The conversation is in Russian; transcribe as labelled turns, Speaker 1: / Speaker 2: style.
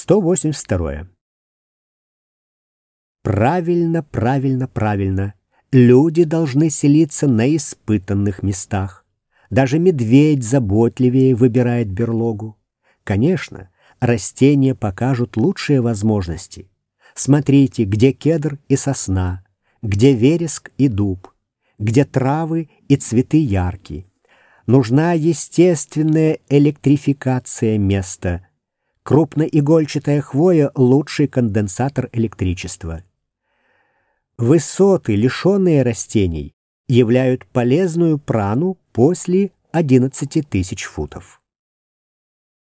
Speaker 1: 182. Правильно, правильно, правильно. Люди должны селиться на испытанных местах. Даже медведь заботливее выбирает берлогу. Конечно, растения покажут лучшие возможности. Смотрите, где кедр и сосна, где вереск и дуб, где травы и цветы яркие. Нужна естественная электрификация места. Крупноигольчатая хвоя — лучший конденсатор электричества. Высоты, лишенные растений, являют полезную прану после 11 000 футов.